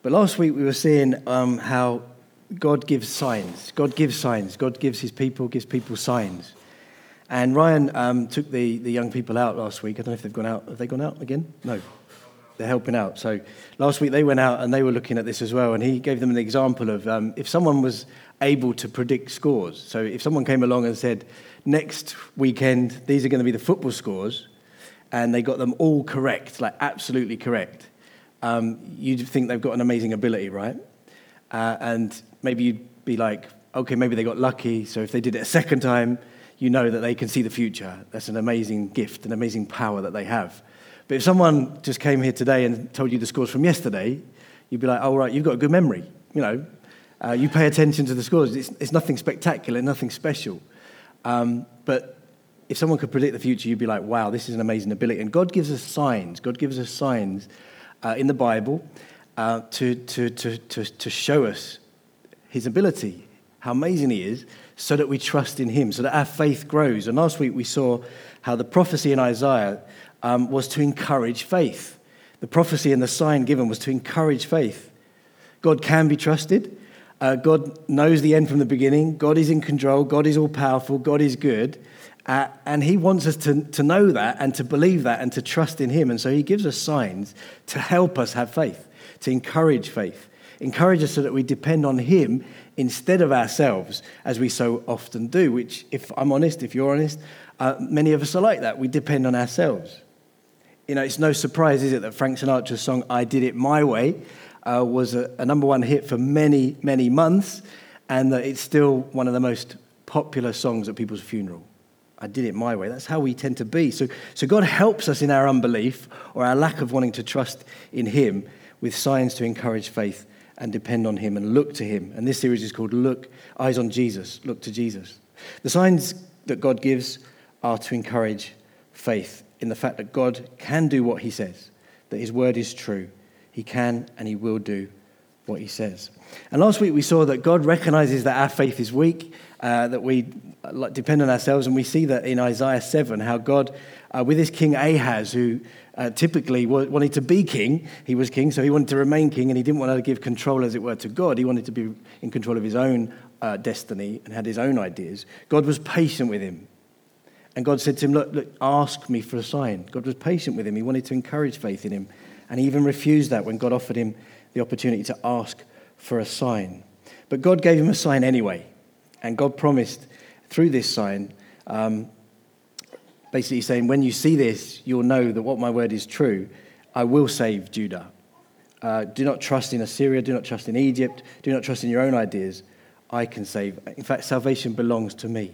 But last week we were seeing how God gives signs. God gives signs. God gives gives people signs. And Ryan took the young people out last week. I don't know if they've gone out. Have they gone out again? No. They're helping out. So last week they went out and they were looking at this as well. And he gave them an example of if someone was able to predict scores. So if someone came along and said, next weekend, these are going to be the football scores, and they got them all correct, like absolutely correct, you'd think they've got an amazing ability, right? And maybe you'd be like, okay, maybe they got lucky. So if they did it a second time, you know that they can see the future. That's an amazing gift, an amazing power that they have. But if someone just came here today and told you the scores from yesterday, you'd be like, oh, right, you've got a good memory. You know, you pay attention to the scores. It's nothing spectacular, nothing special. But if someone could predict the future, you'd be like, wow, this is an amazing ability. And God gives us signs. God gives us signs in the Bible to show us his ability, how amazing he is, so that we trust in him, so that our faith grows. And last week we saw how the prophecy in Isaiah was to encourage faith. The prophecy and the sign given was to encourage faith. God can be trusted. God knows the end from the beginning. God is in control. God is all-powerful. God is good. And he wants us to know that and to believe that and to trust in him. And so he gives us signs to help us have faith, to encourage faith. Encourage us so that we depend on him instead of ourselves, as we so often do, which, if I'm honest, if you're honest, many of us are like that. We depend on ourselves. You know, it's no surprise, is it, that Frank Sinatra's song, I Did It My Way, was a number one hit for many, many months, and that it's still one of the most popular songs at people's funeral. I did it my way. That's how we tend to be. So God helps us in our unbelief or our lack of wanting to trust in him with signs to encourage faith and depend on him and look to him. And this series is called Eyes on Jesus, Look to Jesus. The signs that God gives are to encourage faith in the fact that God can do what he says, that his word is true. He can and he will do what he says. And last week we saw that God recognizes that our faith is weak, that we depend on ourselves, and we see that in Isaiah 7, how God, with his king Ahaz, who typically wanted to be king, he was king, so he wanted to remain king, and he didn't want to give control, as it were, to God. He wanted to be in control of his own destiny and had his own ideas. God was patient with him. And God said to him, look, ask me for a sign. God was patient with him. He wanted to encourage faith in him. And he even refused that when God offered him the opportunity to ask for a sign. But God gave him a sign anyway. And God promised through this sign, basically saying, when you see this, you'll know that what my word is true. I will save Judah. Do not trust in Assyria. Do not trust in Egypt. Do not trust in your own ideas. I can save. In fact, salvation belongs to me.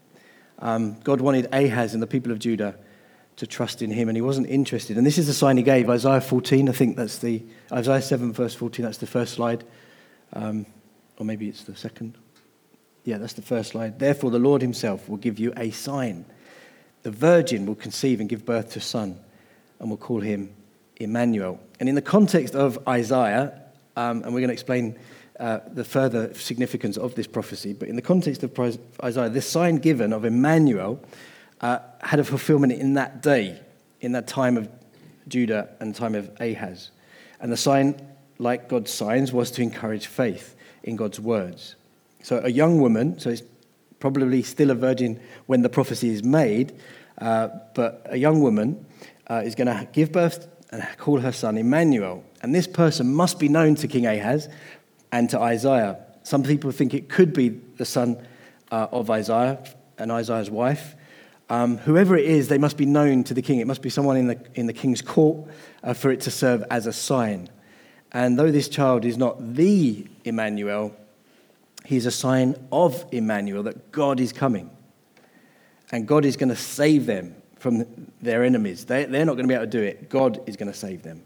God wanted Ahaz and the people of Judah to trust in him, and he wasn't interested. And this is the sign he gave, Isaiah 14. I think that's Isaiah 7, verse 14. That's the first slide. Or maybe it's the second. Yeah, that's the first slide. Therefore, the Lord himself will give you a sign. The virgin will conceive and give birth to a son, and will call him Emmanuel. And in the context of Isaiah, and we're going to explain the further significance of this prophecy, but in the context of Isaiah, the sign given of Emmanuel had a fulfillment in that day, in that time of Judah and time of Ahaz. And the sign, like God's signs, was to encourage faith in God's words. So a young woman, so it's probably still a virgin when the prophecy is made, but a young woman is going to give birth and call her son Emmanuel. And this person must be known to King Ahaz and to Isaiah. Some people think it could be the son of Isaiah and Isaiah's wife. Whoever it is, they must be known to the king. It must be someone in the king's court for it to serve as a sign. And though this child is not the Emmanuel, he's a sign of Emmanuel, that God is coming. And God is going to save them from their enemies. They're not going to be able to do it. God is going to save them.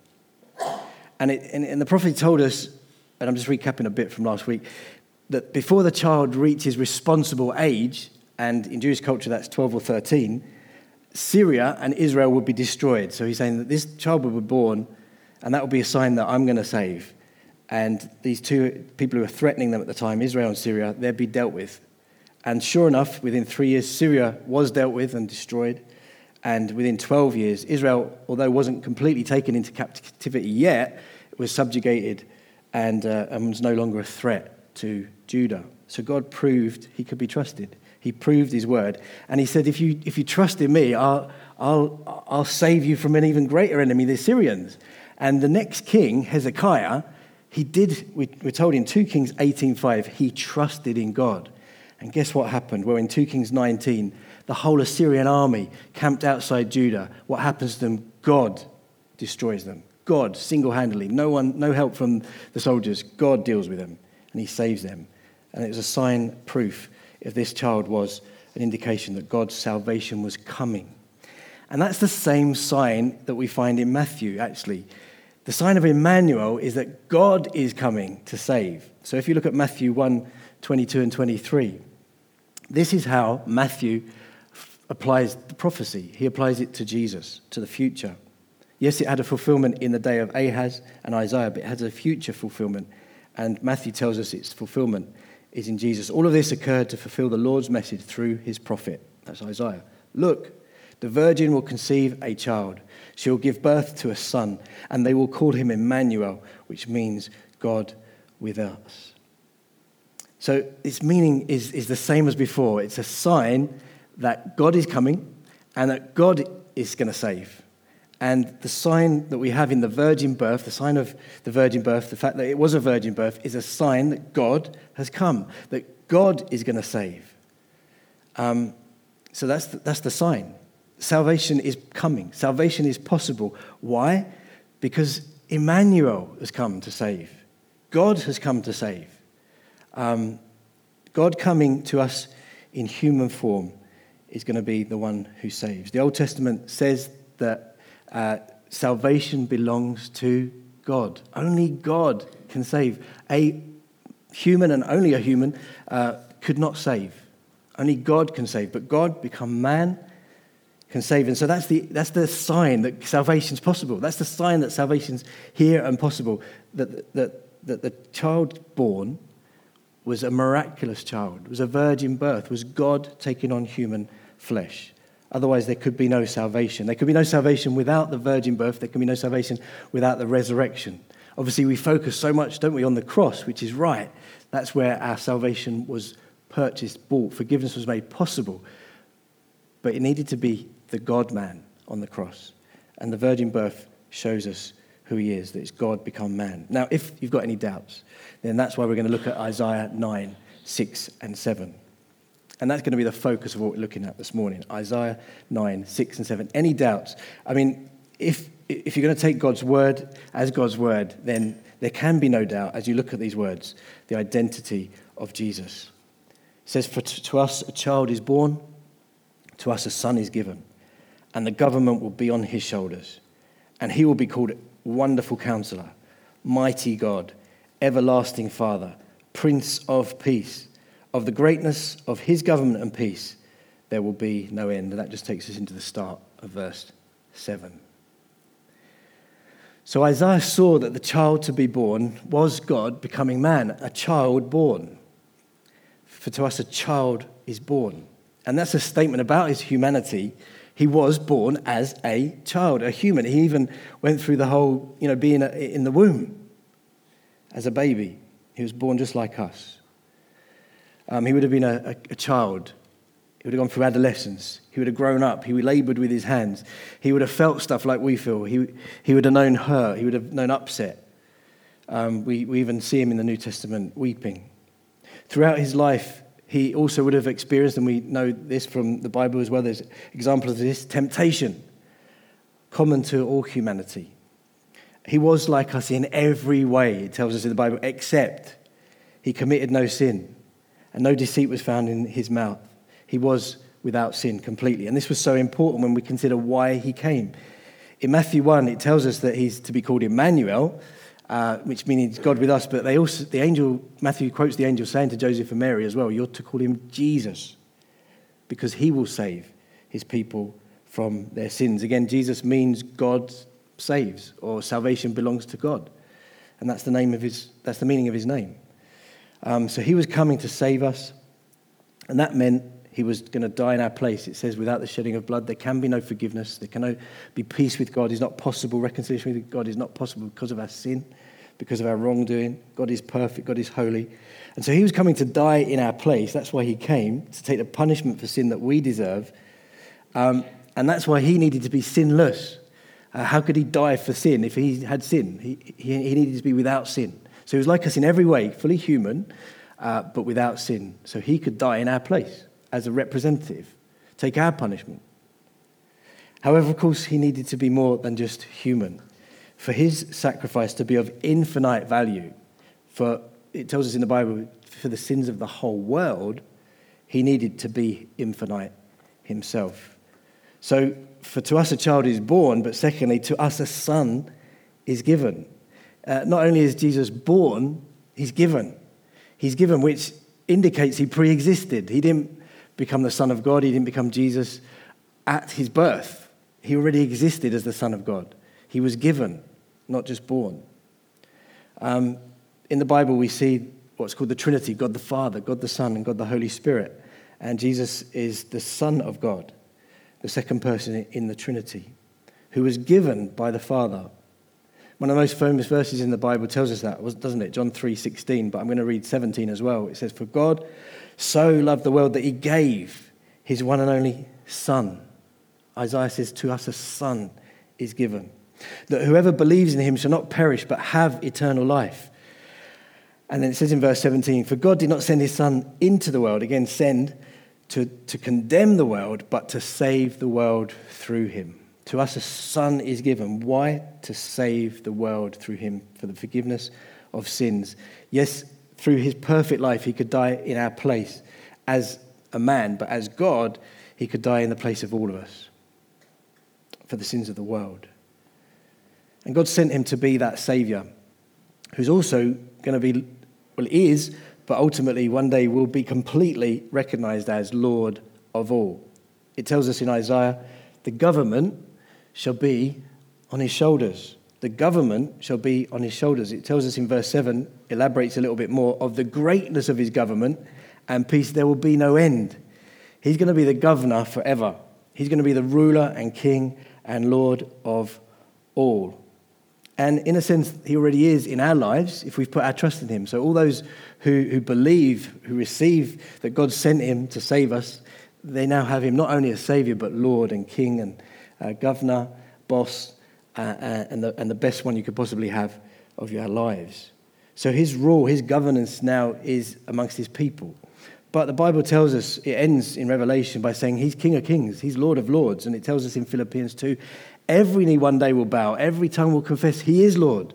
And the prophet told us, and I'm just recapping a bit from last week, that before the child reaches responsible age, and in Jewish culture that's 12 or 13, Syria and Israel would be destroyed. So he's saying that this child will be born, and that will be a sign that I'm going to save. And these two people who were threatening them at the time, Israel and Syria, they'd be dealt with. And sure enough, within 3 years, Syria was dealt with and destroyed. And within 12 years, Israel, although wasn't completely taken into captivity yet, was subjugated and was no longer a threat to Judah. So God proved he could be trusted. He proved his word, and he said, "If you trust in me, I'll save you from an even greater enemy, the Assyrians." And the next king, Hezekiah, we're told in 2 Kings 18:5, he trusted in God. And guess what happened? Well, in 2 Kings 19, the whole Assyrian army camped outside Judah. What happens to them? God destroys them. God, single-handedly. No help from the soldiers. God deals with them, and he saves them. And it was a sign, proof, if this child was an indication that God's salvation was coming. And that's the same sign that we find in Matthew, actually. The sign of Emmanuel is that God is coming to save. So if you look at Matthew 1:22 and 23, this is how Matthew applies the prophecy. He applies it to Jesus, to the future. Yes, it had a fulfillment in the day of Ahaz and Isaiah, but it has a future fulfillment. And Matthew tells us its fulfillment is in Jesus. All of this occurred to fulfill the Lord's message through his prophet. That's Isaiah. Look, the virgin will conceive a child. She will give birth to a son, and they will call him Emmanuel, which means God with us. So its meaning is the same as before. It's a sign that God is coming and that God is going to save. And the sign that we have in the virgin birth, the sign of the virgin birth, the fact that it was a virgin birth, is a sign that God has come, that God is going to save. So that's the sign. Salvation is coming. Salvation is possible. Why? Because Emmanuel has come to save. God has come to save. God coming to us in human form is going to be the one who saves. The Old Testament says that salvation belongs to God. Only God can save. A human, and only a human, could not save. Only God can save. But God, become man, can save. And so that's the sign that salvation's possible. That's the sign that salvation's here and possible. That the child born was a miraculous child, was a virgin birth, was God taking on human flesh. Otherwise, there could be no salvation. There could be no salvation without the virgin birth. There can be no salvation without the resurrection. Obviously, we focus so much, don't we, on the cross, which is right. That's where our salvation was purchased, bought. Forgiveness was made possible. But it needed to be the God-man on the cross. And the virgin birth shows us who he is, that it's God become man. Now, if you've got any doubts, then that's why we're going to look at Isaiah 9, 6 and 7. And that's going to be the focus of what we're looking at this morning. Isaiah 9, 6 and 7. Any doubts? I mean, if you're going to take God's word as God's word, then there can be no doubt as you look at these words, the identity of Jesus. It says, "For to us a child is born, to us a son is given, and the government will be on his shoulders. And he will be called Wonderful Counselor, Mighty God, Everlasting Father, Prince of Peace. Of the greatness of his government and peace, there will be no end." And that just takes us into the start of verse 7. So Isaiah saw that the child to be born was God becoming man, a child born. For to us a child is born. And that's a statement about his humanity. He was born as a child, a human. He even went through the whole, being in the womb as a baby. He was born just like us. He would have been a child. He would have gone through adolescence. He would have grown up. He would have labored with his hands. He would have felt stuff like we feel. He would have known hurt. He would have known upset. We even see him in the New Testament weeping. Throughout his life, he also would have experienced, and we know this from the Bible as well, there's examples of this, temptation, common to all humanity. He was like us in every way, it tells us in the Bible, except he committed no sin. And no deceit was found in his mouth. He was without sin completely. And this was so important when we consider why he came. In Matthew 1, it tells us that he's to be called Emmanuel, which means God with us. But Matthew quotes the angel saying to Joseph and Mary as well, you're to call him Jesus, because he will save his people from their sins. Again, Jesus means God saves, or salvation belongs to God. And that's the meaning of his name. So he was coming to save us, and that meant he was going to die in our place. It says, without the shedding of blood, there can be no forgiveness. There can be peace with God. It's not possible. Reconciliation with God is not possible because of our sin, because of our wrongdoing. God is perfect. God is holy. And so he was coming to die in our place. That's why he came, to take the punishment for sin that we deserve. And that's why he needed to be sinless. How could he die for sin if he had sin? He needed to be without sin. So he was like us in every way, fully human, but without sin. So he could die in our place as a representative, take our punishment. However, of course, he needed to be more than just human. For his sacrifice to be of infinite value, for it tells us in the Bible, for the sins of the whole world, he needed to be infinite himself. So for to us a child is born, but secondly, to us a son is given. Not only is Jesus born, he's given. He's given, which indicates he pre-existed. He didn't become the Son of God. He didn't become Jesus at his birth. He already existed as the Son of God. He was given, not just born. In the Bible, we see what's called the Trinity, God the Father, God the Son, and God the Holy Spirit. And Jesus is the Son of God, the second person in the Trinity, who was given by the Father. One of the most famous verses in the Bible tells us that, doesn't it? John 3:16, but I'm going to read 17 as well. It says, "For God so loved the world that he gave his one and only Son." Isaiah says, to us a son is given, that whoever believes in him shall not perish but have eternal life. And then it says in verse 17, "For God did not send his Son into the world," again, send, to condemn the world, but to save the world through him. To us a son is given. Why? To save the world through him for the forgiveness of sins. Yes, through his perfect life, he could die in our place as a man, but as God, he could die in the place of all of us for the sins of the world. And God sent him to be that Saviour, who's also going to be, well, is, but ultimately one day will be completely recognised as Lord of all. It tells us in Isaiah, the government shall be on his shoulders. The government shall be on his shoulders. It tells us in verse 7, elaborates a little bit more, of the greatness of his government and peace there will be no end. He's going to be the governor forever. He's going to be the ruler and king and Lord of all. And in a sense, he already is in our lives if we've put our trust in him. So all those who believe, who receive that God sent him to save us, they now have him not only as Saviour, but Lord and King and governor, boss, and the best one you could possibly have of your lives. So his rule, his governance now is amongst his people. But the Bible tells us, it ends in Revelation by saying he's King of Kings, he's Lord of Lords. And it tells us in Philippians 2, every knee one day will bow, every tongue will confess he is Lord.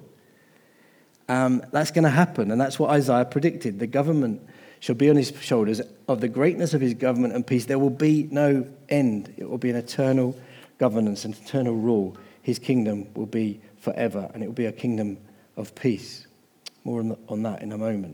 That's going to happen, and that's what Isaiah predicted. The government shall be on his shoulders. Of the greatness of his government and peace, there will be no end. It will be an eternal governance, an eternal rule. His kingdom will be forever, and it will be a kingdom of peace. More on that in a moment.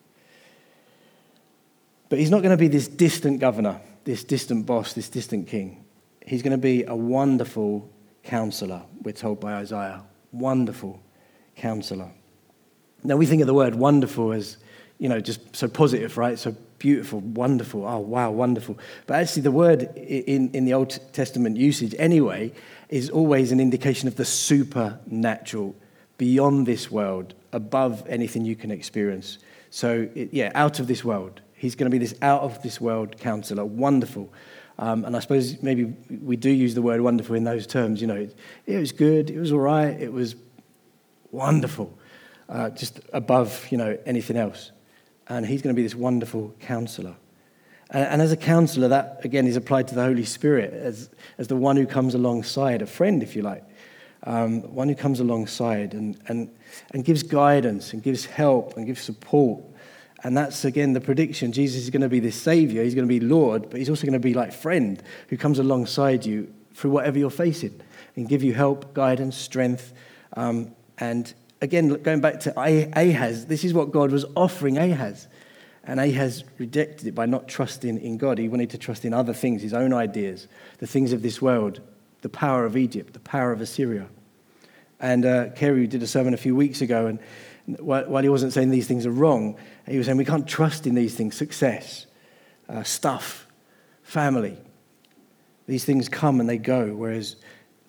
But he's not going to be this distant governor, this distant boss, this distant king. He's going to be a wonderful counselor, we're told by Isaiah. Wonderful counselor. Now we think of the word wonderful as, just so positive, right? So beautiful, wonderful. Oh, wow, wonderful. But actually the word in the Old Testament usage anyway is always an indication of the supernatural, beyond this world, above anything you can experience. So, out of this world. He's going to be this out of this world counselor, wonderful. And I suppose maybe we do use the word wonderful in those terms. It was good, it was all right, it was wonderful, just above, anything else. And he's going to be this wonderful counselor. And as a counselor, that, again, is applied to the Holy Spirit as the one who comes alongside, a friend, if you like. One who comes alongside and gives guidance and gives help and gives support. And that's, again, the prediction. Jesus is going to be this Saviour. He's going to be Lord, but he's also going to be like friend who comes alongside you through whatever you're facing and give you help, guidance, strength. And again, going back to Ahaz, this is what God was offering Ahaz. And Ahaz rejected it by not trusting in God. He wanted to trust in other things, his own ideas, the things of this world, the power of Egypt, the power of Assyria. And Kerry did a sermon a few weeks ago, and while he wasn't saying these things are wrong, he was saying we can't trust in these things, success, stuff, family. These things come and they go, whereas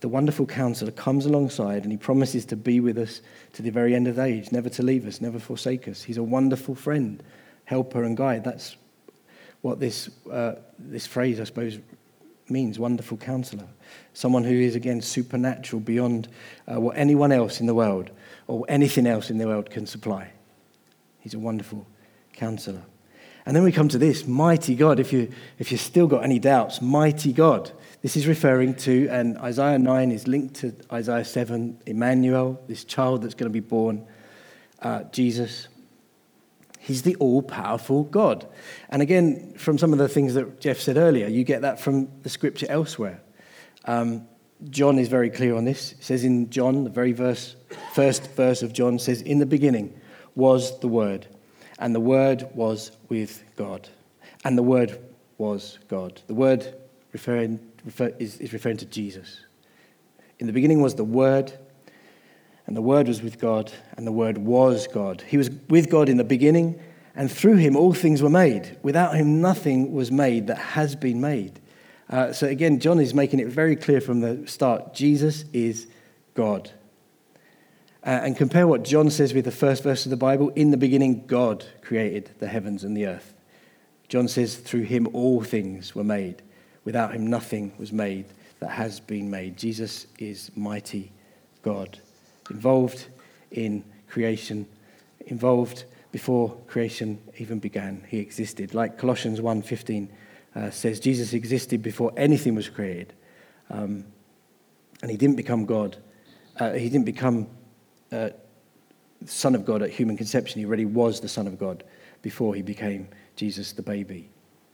the wonderful counselor, comes alongside and he promises to be with us to the very end of the age, never to leave us, never forsake us. He's a wonderful friend, helper and guide. That's what this phrase, I suppose, means, wonderful counselor. Someone who is, again, supernatural beyond what anyone else in the world or anything else in the world can supply. He's a wonderful counselor. And then we come to this, mighty God. If you've still got any doubts, mighty God. This is referring to, and Isaiah 9 is linked to Isaiah 7, Emmanuel, this child that's going to be born, Jesus. He's the all-powerful God. And again, from some of the things that Jeff said earlier, you get that from the scripture elsewhere. John is very clear on this. It says in John, the very first verse of John says, "In the beginning was the Word, and the Word was with God, and the Word was God." The Word is referring to Jesus. In the beginning was the Word, and the Word was with God, and the Word was God. He was with God in the beginning, and through him all things were made. Without him nothing was made that has been made. So again, John is making it very clear from the start, Jesus is God. And compare what John says with the first verse of the Bible. In the beginning, God created the heavens and the earth. John says, through him all things were made. Without him nothing was made that has been made. Jesus is mighty God, involved in creation, involved before creation even began. He existed. Like Colossians 1:15 says, Jesus existed before anything was created. And he didn't become God. He didn't become Son of God at human conception. He already was the Son of God before he became Jesus the baby.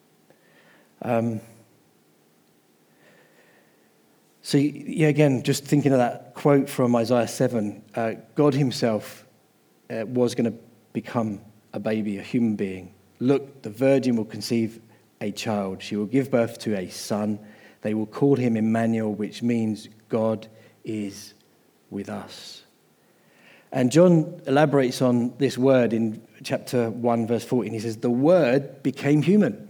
So, yeah, again, just thinking of that quote from Isaiah 7, God himself was going to become a baby, a human being. Look, the virgin will conceive a child. She will give birth to a son. They will call him Emmanuel, which means God is with us. And John elaborates on this word in chapter 1, verse 14. He says, the Word became human.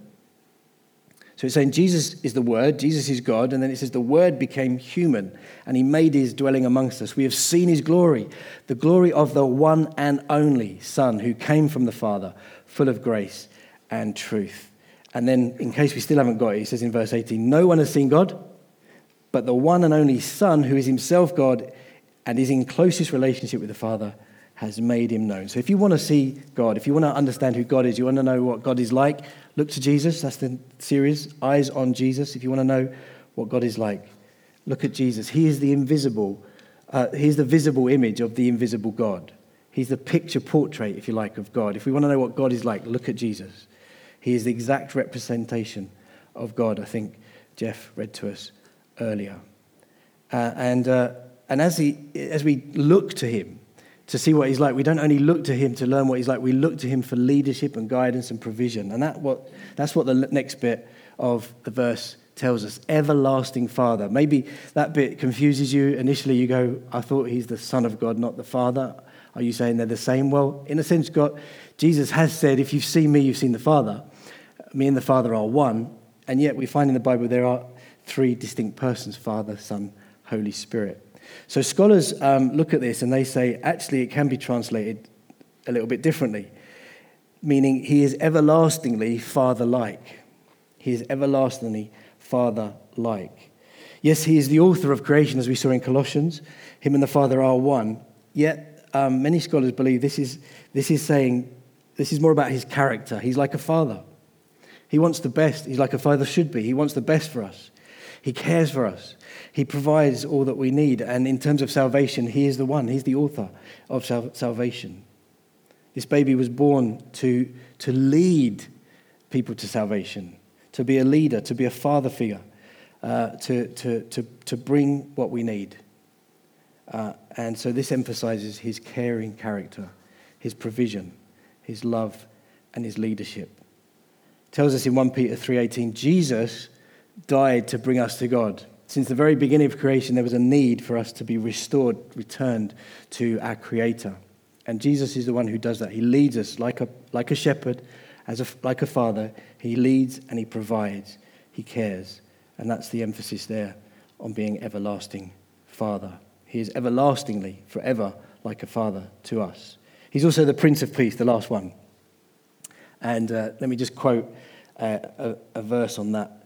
So it's saying Jesus is the Word, Jesus is God, and then it says the Word became human, and he made his dwelling amongst us. We have seen his glory, the glory of the one and only Son who came from the Father, full of grace and truth. And then, in case we still haven't got it, he says in verse 18, no one has seen God, but the one and only Son, who is himself God and is in closest relationship with the Father, has made him known. So if you want to see God, if you want to understand who God is, you want to know what God is like, look to Jesus. That's the series, Eyes on Jesus. If you want to know what God is like, look at Jesus. He is the invisible, he's the visible image of the invisible God. He's the picture portrait, if you like, of God. If we want to know what God is like, look at Jesus. He is the exact representation of God, I think Jeff read to us earlier. And as we look to him to see what he's like, we don't only look to him to learn what he's like, we look to him for leadership and guidance and provision. And that's what the next bit of the verse tells us. Everlasting Father. Maybe that bit confuses you. Initially you go, I thought he's the Son of God, not the Father. Are you saying they're the same? Well, in a sense, Jesus has said, if you've seen me, you've seen the Father. Me and the Father are one. And yet we find in the Bible there are three distinct persons, Father, Son, Holy Spirit. So scholars look at this and they say, actually, it can be translated a little bit differently, meaning he is everlastingly Father-like. He is everlastingly Father-like. Yes, he is the author of creation, as we saw in Colossians. Him and the Father are one. Yet many scholars believe this is more about his character. He's like a father. He wants the best. He's like a father should be. He wants the best for us. He cares for us. He provides all that we need. And in terms of salvation, he is the one. He's the author of salvation. This baby was born to lead people to salvation, to be a leader, to be a father figure, to bring what we need. And so this emphasizes his caring character, his provision, his love, and his leadership. It tells us in 1 Peter 3:18, Jesus died to bring us to God. Since the very beginning of creation, there was a need for us to be restored, returned to our Creator. And Jesus is the one who does that. He leads us like a shepherd, like a father. He leads and he provides. He cares. And that's the emphasis there on being everlasting Father. He is everlastingly, forever, like a father to us. He's also the Prince of Peace, the last one. And let me just quote a verse on that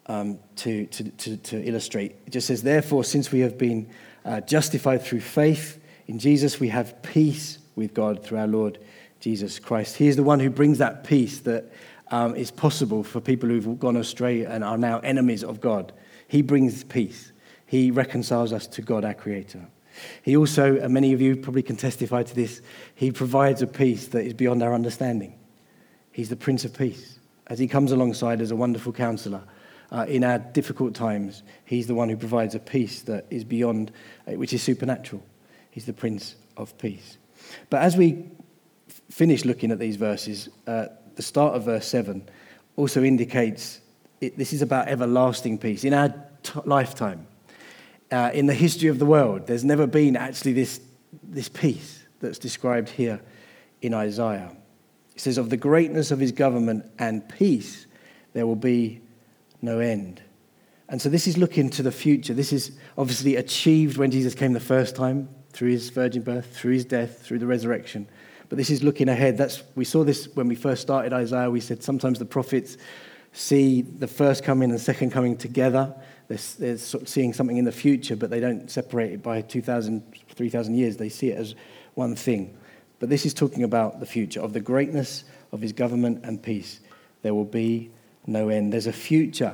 to illustrate. It just says, "Therefore, since we have been justified through faith in Jesus, we have peace with God through our Lord Jesus Christ." He is the one who brings that peace that is possible for people who've gone astray and are now enemies of God. He brings peace. He reconciles us to God, our Creator. He also, and many of you probably can testify to this, he provides a peace that is beyond our understanding. He's the Prince of Peace. As he comes alongside as a wonderful counselor in our difficult times, he's the one who provides a peace that is beyond, which is supernatural. He's the Prince of Peace. But as we finish looking at these verses, the start of verse 7 also indicates this is about everlasting peace. In our lifetime, in the history of the world, there's never been actually this peace that's described here in Isaiah. It says, "Of the greatness of his government and peace, there will be no end." And so this is looking to the future. This is obviously achieved when Jesus came the first time, through his virgin birth, through his death, through the resurrection. But this is looking ahead. We saw this when we first started Isaiah. We said sometimes the prophets see the first coming and second coming together. They're sort of seeing something in the future, but they don't separate it by 2,000, 3,000 years. They see it as one thing. But this is talking about the future. Of the greatness of his government and peace, there will be no end. There's a future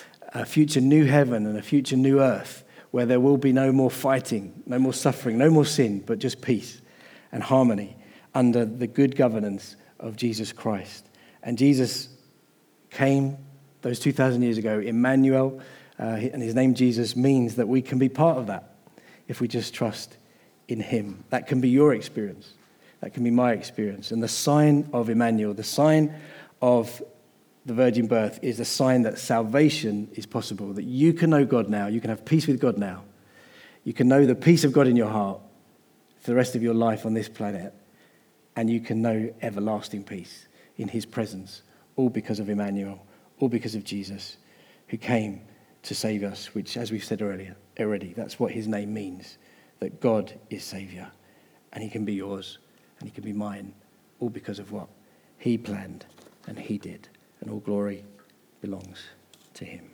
new heaven and a future new earth where there will be no more fighting, no more suffering, no more sin, but just peace and harmony under the good governance of Jesus Christ. And Jesus came those 2,000 years ago. Emmanuel, and his name Jesus, means that we can be part of that if we just trust in him. That can be your experience. That can be my experience. And the sign of Emmanuel, the sign of the virgin birth, is a sign that salvation is possible, that you can know God now, you can have peace with God now. You can know the peace of God in your heart for the rest of your life on this planet, and you can know everlasting peace in his presence, all because of Emmanuel, all because of Jesus, who came to save us, which, as we've said already, that's what his name means, that God is Saviour, and he can be yours, and he can be mine, all because of what he planned and he did, and all glory belongs to him.